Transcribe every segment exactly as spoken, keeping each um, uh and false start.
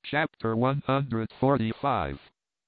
Chapter one hundred forty-five.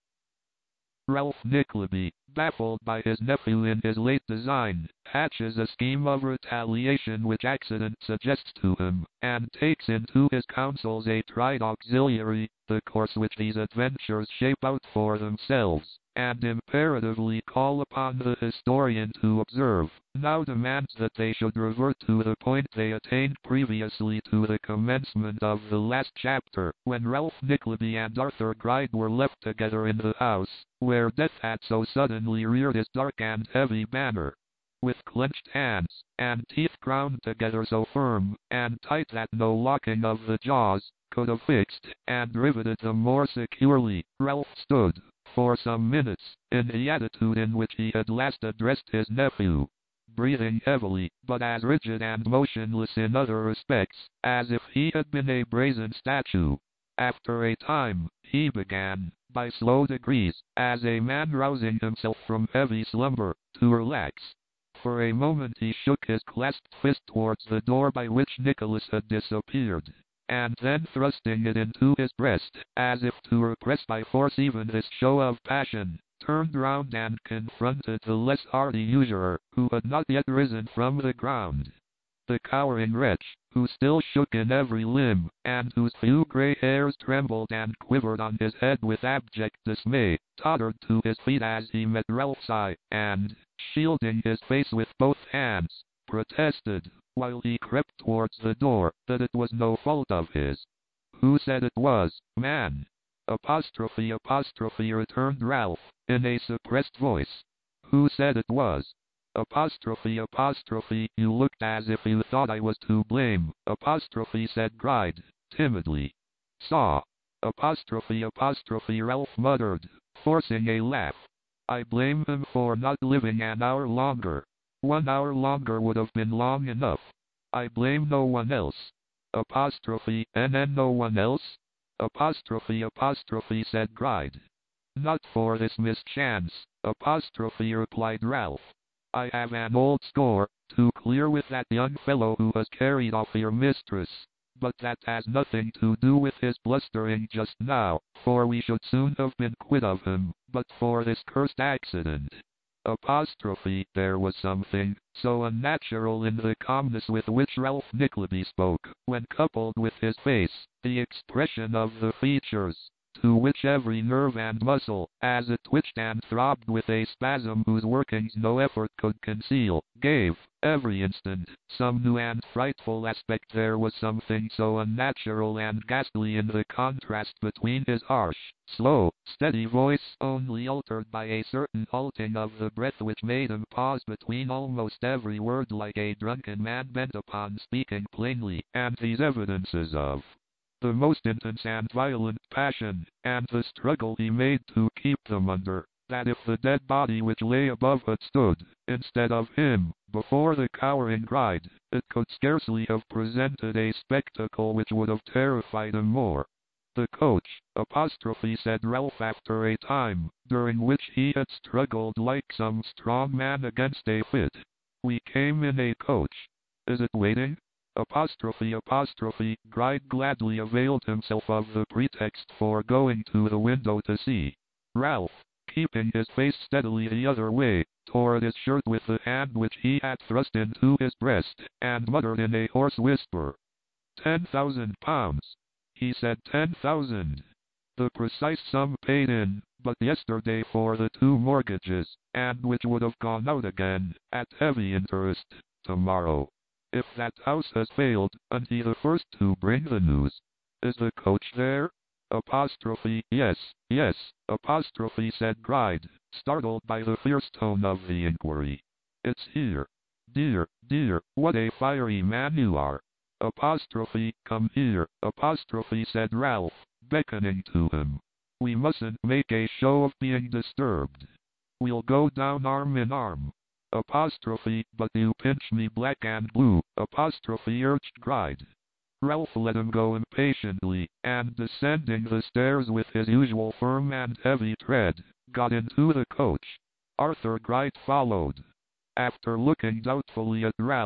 Ralph Nickleby, baffled by his nephew in his late design, hatches a scheme of retaliation which accident suggests to him, and takes into his counsels a tried auxiliary, the course which these adventures shape out for themselves, and imperatively call upon the historian to observe, now demands that they should revert to the point they attained previously to the commencement of the last chapter, when Ralph Nickleby and Arthur Gride were left together in the house, where death had so suddenly reared his dark and heavy banner. With clenched hands, and teeth ground together so firm and tight that no locking of the jaws could have fixed and riveted them more securely, Ralph stood, for some minutes, in the attitude in which he had last addressed his nephew, breathing heavily, but as rigid and motionless in other respects, as if he had been a brazen statue. After a time, he began, by slow degrees, as a man rousing himself from heavy slumber, to relax. For a moment he shook his clasped fist towards the door by which Nicholas had disappeared, and then thrusting it into his breast, as if to repress by force even this show of passion, turned round and confronted the less hardy usurer, who had not yet risen from the ground. The cowering wretch, who still shook in every limb, and whose few grey hairs trembled and quivered on his head with abject dismay, tottered to his feet as he met Ralph's eye, and, shielding his face with both hands, protested, while he crept towards the door, that it was no fault of his. "Who said it was, man?" Apostrophe apostrophe returned Ralph, in a suppressed voice. "Who said it was?" Apostrophe apostrophe You looked as if you thought I was to blame, apostrophe said Gride, timidly. "Saw." Apostrophe apostrophe Ralph muttered, forcing a laugh. "I blame him for not living an hour longer. One hour longer would have been long enough. I blame no one else." Apostrophe and then no one else? Apostrophe apostrophe said Gride. "Not for this mischance," apostrophe replied Ralph. "I have an old score to clear with that young fellow who has carried off your mistress, but that has nothing to do with his blustering just now, for we should soon have been quit of him, but for this cursed accident." Apostrophe There was something so unnatural in the calmness with which Ralph Nickleby spoke, when coupled with his face, the expression of the features, to which every nerve and muscle, as it twitched and throbbed with a spasm whose workings no effort could conceal, gave, every instant, some new and frightful aspect. There was something so unnatural and ghastly in the contrast between his harsh, slow, steady voice, only altered by a certain halting of the breath which made him pause between almost every word like a drunken man bent upon speaking plainly, and these evidences of the most intense and violent passion, and the struggle he made to keep them under, that if the dead body which lay above had stood, instead of him, before the cowering Gride, it could scarcely have presented a spectacle which would have terrified him more. "The coach," apostrophe said Ralph after a time, during which he had struggled like some strong man against a fit. "We came in a coach. Is it waiting?" Apostrophe apostrophe Gride gladly availed himself of the pretext for going to the window to see. Ralph, keeping his face steadily the other way, tore at his shirt with the hand which he had thrust into his breast, and muttered in a hoarse whisper. "Ten thousand pounds," he said. "Ten thousand. The precise sum paid in but yesterday for the two mortgages, and which would have gone out again, at heavy interest, tomorrow. If that house has failed, and he the first to bring the news. Is the coach there?" Apostrophe Yes, yes, apostrophe said Gride, startled by the fierce tone of the inquiry. "It's here. Dear, dear, what a fiery man you are." Apostrophe Come here, apostrophe said Ralph, beckoning to him. "We mustn't make a show of being disturbed. We'll go down arm in arm." Apostrophe But you pinch me black and blue, apostrophe urged Gride. Ralph let him go impatiently, and descending the stairs with his usual firm and heavy tread, got into the coach. Arthur Gride followed. After looking doubtfully at Ralph,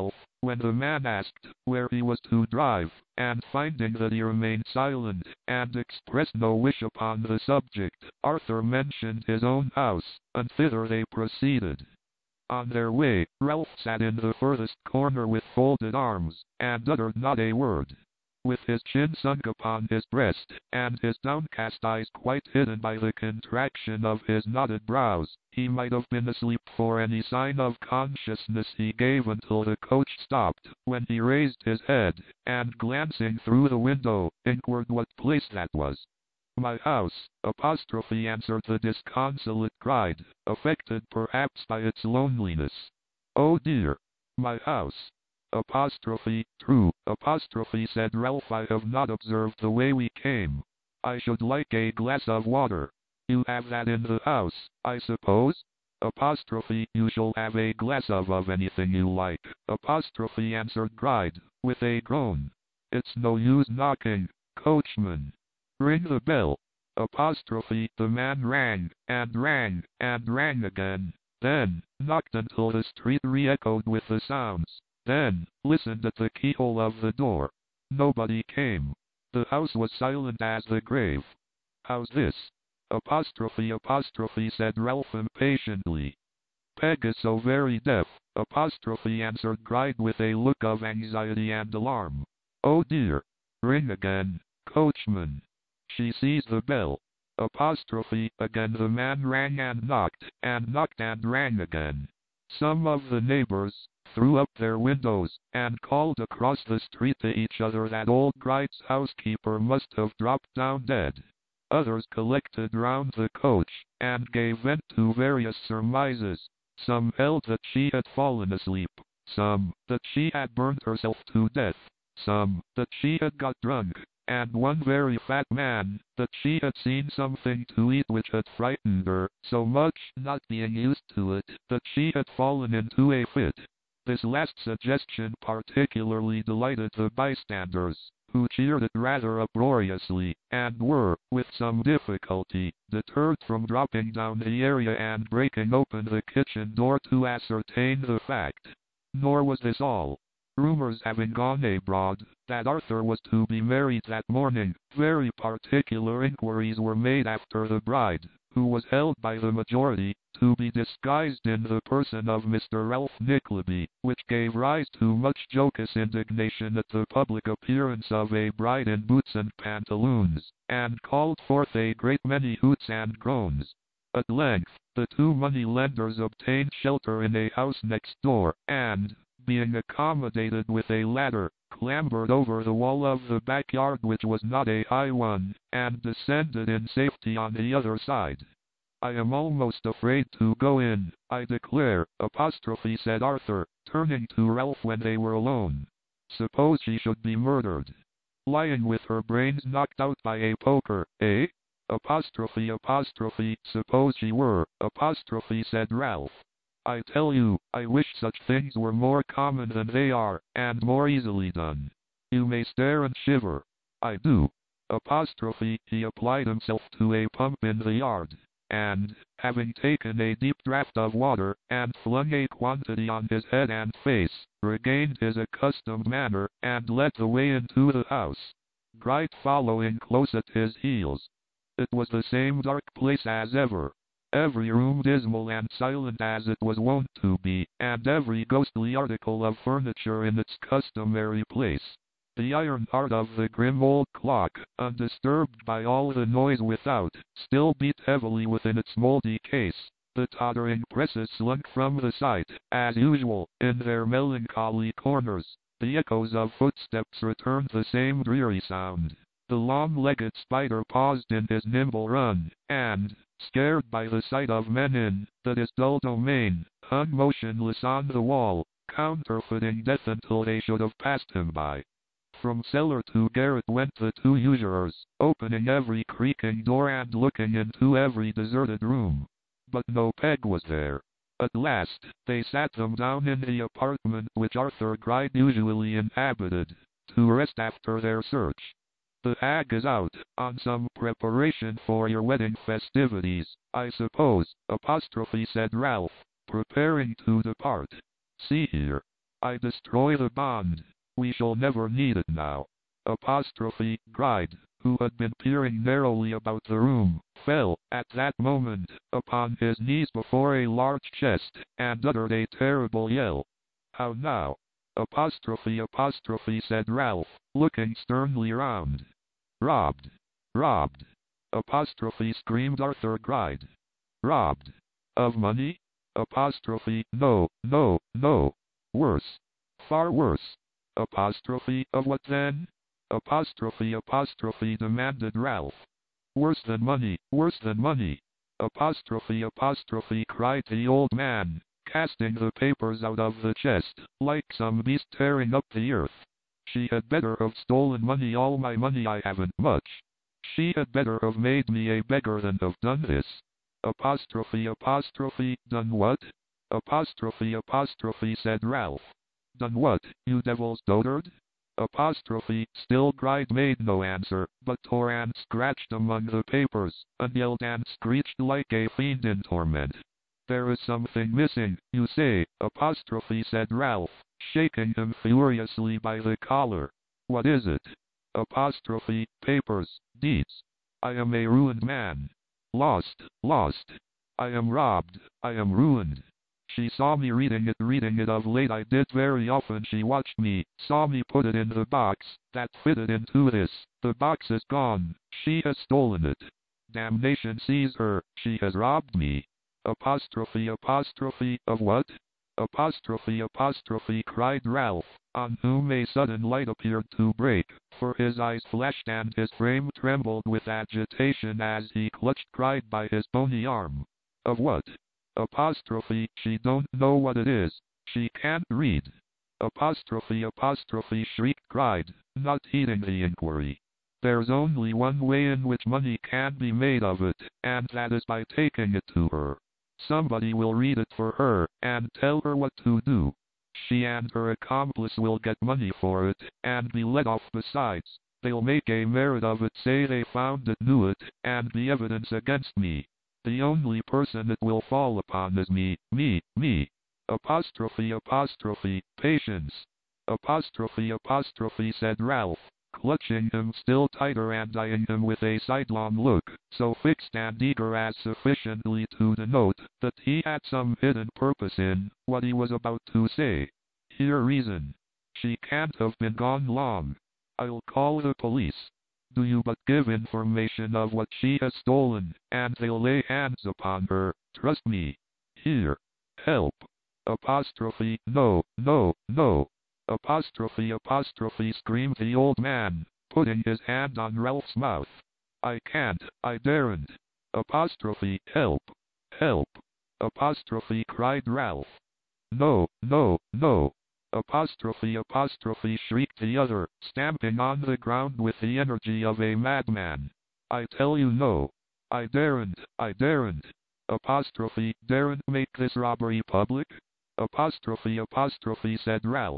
When the man asked where he was to drive, and finding that he remained silent, and expressed no wish upon the subject, Arthur mentioned his own house, and thither they proceeded. On their way, Ralph sat in the furthest corner with folded arms, and uttered not a word. With his chin sunk upon his breast, and his downcast eyes quite hidden by the contraction of his knotted brows, he might have been asleep, for any sign of consciousness he gave until the coach stopped, when he raised his head, and glancing through the window, inquired what place that was. "My house," apostrophe answered the disconsolate Gride, affected perhaps by its loneliness. "Oh dear! My house." Apostrophe, "True," apostrophe said Ralph, "I have not observed the way we came. I should like a glass of water. You have that in the house, I suppose?" Apostrophe, "You shall have a glass of of anything you like," apostrophe answered Gride, with a groan. "It's no use knocking, coachman. Ring the bell." Apostrophe, the man rang, and rang, and rang again, then knocked until the street re-echoed with the sounds. Then listened at the keyhole of the door. Nobody came. The house was silent as the grave. "How's this?" Apostrophe apostrophe said Ralph impatiently. "Peg is so very deaf," apostrophe answered Gride with a look of anxiety and alarm. "Oh dear! Ring again, coachman." She seized the bell. Apostrophe, again the man rang and knocked, and knocked and rang again. Some of the neighbors threw up their windows, and called across the street to each other that old Gride's housekeeper must have dropped down dead. Others collected round the coach, and gave vent to various surmises. Some held that she had fallen asleep, some that she had burned herself to death, some that she had got drunk, and one very fat man, that she had seen something to eat which had frightened her so much, not being used to it, that she had fallen into a fit. This last suggestion particularly delighted the bystanders, who cheered it rather uproariously, and were, with some difficulty, deterred from dropping down the area and breaking open the kitchen door to ascertain the fact. Nor was this all. Rumors having gone abroad that Arthur was to be married that morning, very particular inquiries were made after the bride, who was held by the majority to be disguised in the person of Mister Ralph Nickleby, which gave rise to much jocose indignation at the public appearance of a bride in boots and pantaloons, and called forth a great many hoots and groans. At length, the two money-lenders obtained shelter in a house next door, and, being accommodated with a ladder, clambered over the wall of the backyard, which was not a high one, and descended in safety on the other side. "I am almost afraid to go in, I declare," apostrophe said Arthur, turning to Ralph when they were alone. "Suppose she should be murdered? Lying with her brains knocked out by a poker, eh?" Apostrophe apostrophe, "Suppose she were," apostrophe said Ralph. "I tell you, I wish such things were more common than they are, and more easily done. You may stare and shiver. I do." Apostrophe, he applied himself to a pump in the yard, and, having taken a deep draught of water, and flung a quantity on his head and face, regained his accustomed manner, and led the way into the house, Gride following close at his heels. It was the same dark place as ever. Every room dismal and silent as it was wont to be, and every ghostly article of furniture in its customary place. The iron heart of the grim old clock, undisturbed by all the noise without, still beat heavily within its mouldy case. The tottering presses slunk from the side, as usual, in their melancholy corners. The echoes of footsteps returned the same dreary sound. The long-legged spider paused in his nimble run, and, scared by the sight of men in that his dull domain, hung motionless on the wall, counterfeiting death until they should have passed him by. From cellar to garret went the two usurers, opening every creaking door and looking into every deserted room. But no Peg was there. At last, they sat them down in the apartment which Arthur Gride usually inhabited, to rest after their search. "The hag is out, on some preparation for your wedding festivities, I suppose," apostrophe said Ralph, preparing to depart. "See here. I destroy the bond. We shall never need it now. Apostrophe, Gride, who had been peering narrowly about the room, fell, at that moment, upon his knees before a large chest, and uttered a terrible yell. How now? Apostrophe, apostrophe, said Ralph, looking sternly round. Robbed. Robbed. Apostrophe, screamed Arthur Gride. Robbed. Of money? Apostrophe, no, no, no. Worse. Far worse. Apostrophe, of what then? Apostrophe, apostrophe, demanded Ralph. Worse than money, worse than money. Apostrophe, apostrophe, cried the old man, casting the papers out of the chest, like some beast tearing up the earth. She had better have stolen money, all my money, I haven't much. She had better have made me a beggar than have done this. Apostrophe, apostrophe, done what? Apostrophe, apostrophe, said Ralph. Done what, you devil's dotard? Apostrophe, still Gride made no answer, but tore and scratched among the papers, and yelled and screeched like a fiend in torment. There is something missing, you say, apostrophe, said Ralph, shaking him furiously by the collar. What is it? Apostrophe, papers, deeds. I am a ruined man. Lost, lost. I am robbed, I am ruined. She saw me reading it, reading it of late I did very often. She watched me, saw me put it in the box, that fitted into this. The box is gone, she has stolen it. Damnation seize her, she has robbed me. Apostrophe, apostrophe, of what? Apostrophe, apostrophe, cried Ralph, on whom a sudden light appeared to break, for his eyes flashed and his frame trembled with agitation as he clutched Gride by his bony arm. Of what? Apostrophe, she don't know what it is. She can't read. Apostrophe, apostrophe, shrieked Gride, not heeding the inquiry. There's only one way in which money can be made of it, and that is by taking it to her. Somebody will read it for her, and tell her what to do. She and her accomplice will get money for it, and be let off besides. They'll make a merit of it, say they found it, knew it, and be evidence against me. The only person it will fall upon is me, me, me. Apostrophe, apostrophe, patience. Apostrophe, apostrophe, said Ralph, clutching him still tighter and eyeing him with a sidelong look, so fixed and eager as sufficiently to denote that he had some hidden purpose in what he was about to say. Here reason. She can't have been gone long. I'll call the police. Do you but give information of what she has stolen, and they'll lay hands upon her, trust me. Here. Help. Apostrophe, no, no, no. Apostrophe, apostrophe, screamed the old man, putting his hand on Ralph's mouth. I can't, I daren't. Apostrophe, help, help. Apostrophe, cried Ralph. No, no, no. Apostrophe, apostrophe, shrieked the other, stamping on the ground with the energy of a madman. I tell you no. I daren't, I daren't. Apostrophe, daren't make this robbery public? Apostrophe, apostrophe, said Ralph.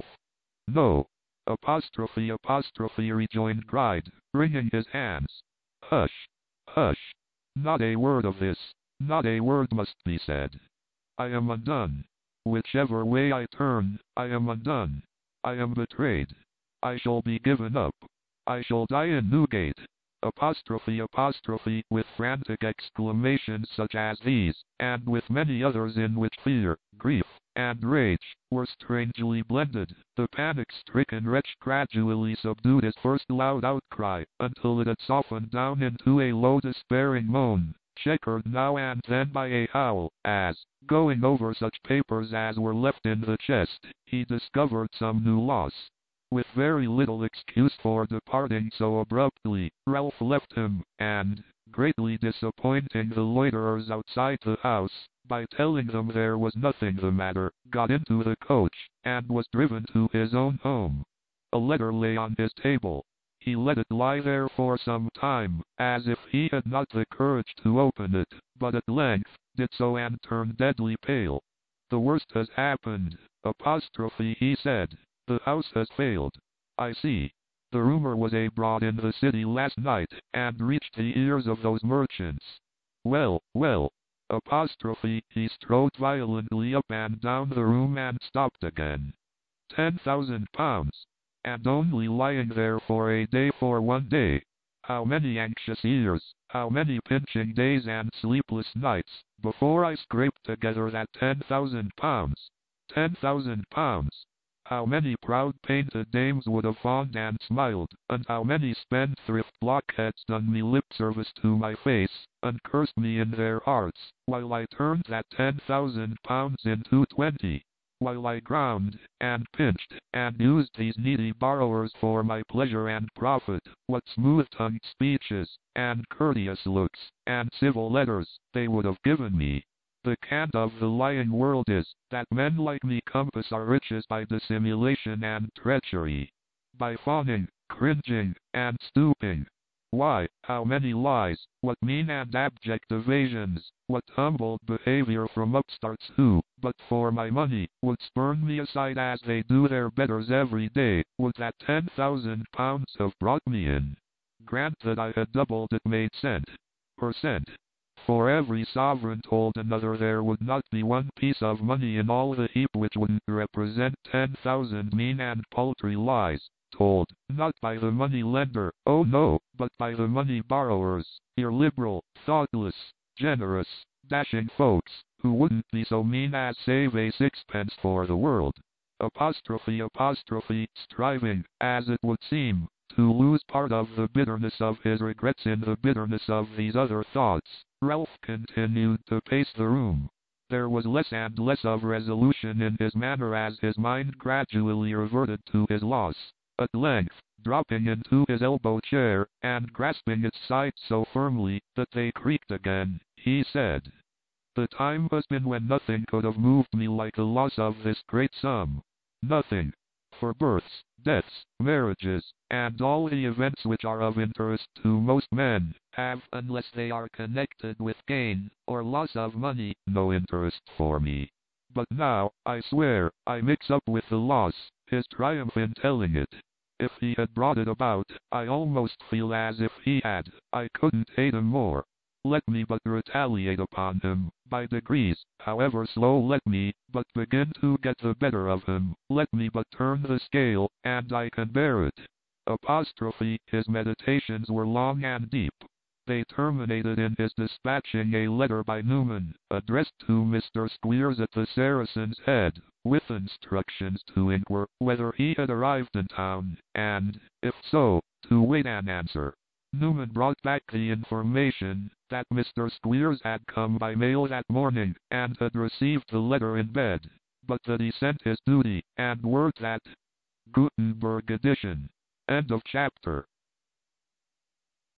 No. Apostrophe, apostrophe, rejoined Gride, wringing his hands. Hush, hush. Not a word of this, not a word must be said. I am undone. Whichever way I turn, I am undone. I am betrayed. I shall be given up. I shall die in Newgate. Apostrophe, apostrophe, with frantic exclamations such as these, and with many others in which fear, grief, and rage were strangely blended, the panic-stricken wretch gradually subdued his first loud outcry, until it had softened down into a low despairing moan, checkered now and then by a howl, as, going over such papers as were left in the chest, he discovered some new loss. With very little excuse for departing so abruptly, Ralph left him, and, greatly disappointing the loiterers outside the house, by telling them there was nothing the matter, got into the coach, and was driven to his own home. A letter lay on his table. He let it lie there for some time, as if he had not the courage to open it, but at length did so and turned deadly pale. The worst has happened, apostrophe, he said. The house has failed. I see. The rumor was abroad in the city last night, and reached the ears of those merchants. Well, well. Apostrophe, he strode violently up and down the room and stopped again. Ten thousand pounds. And only lying there for a day for one day. How many anxious years, how many pinching days and sleepless nights, before I scraped together that ten thousand pounds. Ten thousand pounds. How many proud painted dames would have fawned and smiled, and how many spendthrift blockheads done me lip service to my face, and cursed me in their hearts, while I turned that ten thousand pounds into twenty. While I ground, and pinched, and used these needy borrowers for my pleasure and profit, what smooth-tongued speeches, and courteous looks, and civil letters, they would have given me. The cant of the lying world is, that men like me compass our riches by dissimulation and treachery. By fawning, cringing, and stooping. Why, how many lies, what mean and abject evasions, what humbled behavior from upstarts who, but for my money, would spurn me aside as they do their betters every day, would that ten thousand pounds have brought me in. Grant that I had doubled it made cent per cent. For every sovereign told another there would not be one piece of money in all the heap which wouldn't represent ten thousand mean and paltry lies, told, not by the money lender, oh no, but by the money borrowers, your liberal, thoughtless, generous, dashing folks, who wouldn't be so mean as save a sixpence for the world. Apostrophe apostrophe, striving, as it would seem, to lose part of the bitterness of his regrets in the bitterness of these other thoughts, Ralph continued to pace the room. There was less and less of resolution in his manner as his mind gradually reverted to his loss. At length, dropping into his elbow chair, and grasping its sides so firmly that they creaked again, he said, "The time has been when nothing could have moved me like the loss of this great sum. Nothing. For births, deaths, marriages, and all the events which are of interest to most men, have, unless they are connected with gain, or loss of money, no interest for me. But now, I swear, I mix up with the loss, his triumph in telling it. If he had brought it about, I almost feel as if he had. I couldn't hate him more. Let me but retaliate upon him, by degrees, however slow let me but begin to get the better of him, let me but turn the scale, and I can bear it." Apostrophe, his meditations were long and deep. They terminated in his dispatching a letter by Newman, addressed to Mister Squeers at the Saracen's Head, with instructions to inquire whether he had arrived in town, and, if so, to wait an answer. Newman brought back the information that Mister Squeers had come by mail that morning, and had received the letter in bed, but that he sent his duty, and word that Gutenberg edition. End of chapter.